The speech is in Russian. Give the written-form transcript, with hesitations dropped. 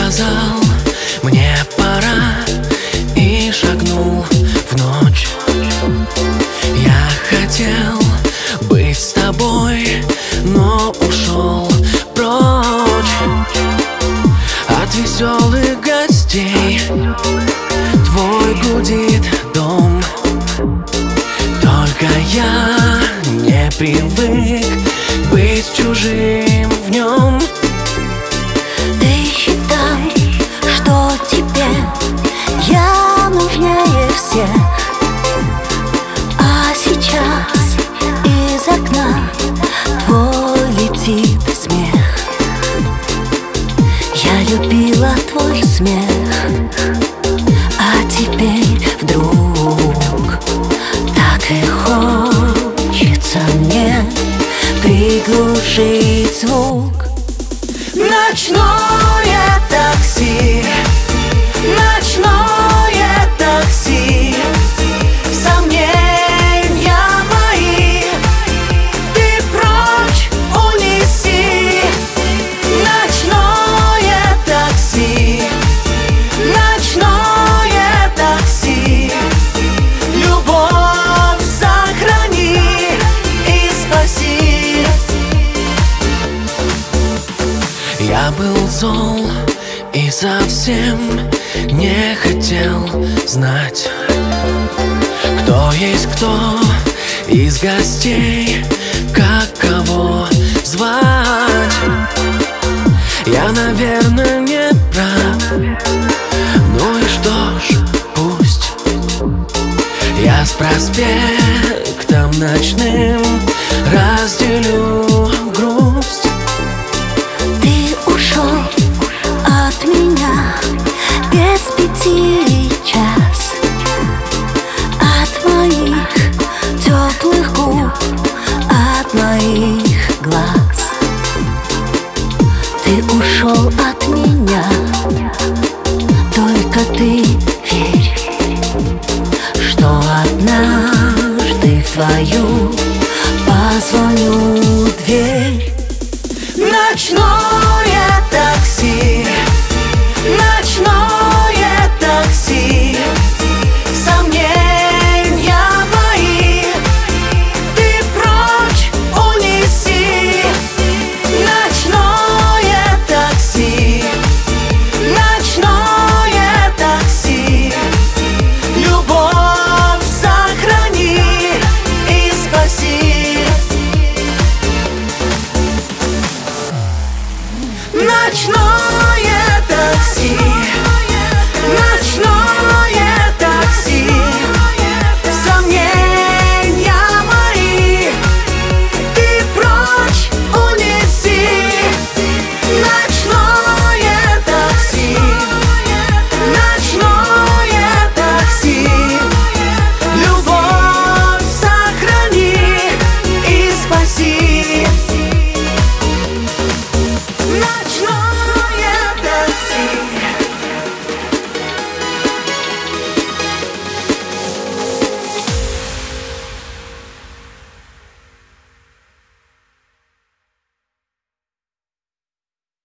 сказал: мне пора, и шагнул в ночь. Я хотел быть с тобой, но ушел прочь от веселых гостей. Твой гудит дом, только я не привык быть чужим в нем. Ты считал, что тебе я нужнее всех, а сейчас из окна твой летит смех. Я любила твой смех, а теперь вдруг так и хочется мне приглушить звук. Ночное такси, ночное такси, сомнения мои ты прочь унеси. Ночное такси, ночное такси, любовь сохрани и спаси. Я был зол и совсем не хотел знать, кто есть кто из гостей, как кого звать. Я, наверное, не прав, ну и что ж, пусть. Я с проспектом ночным разделю грусть. Ты ушел от меня без 5 час, от моих теплых губ, от моих глаз. Ты ушел от меня, только ты верь, что однажды в твою позвоню дверь. Ночное такси, ночное такси, сомнения мои ты прочь унеси. Ночное такси, ночное такси, любовь сохрани и спаси. Ночное такси.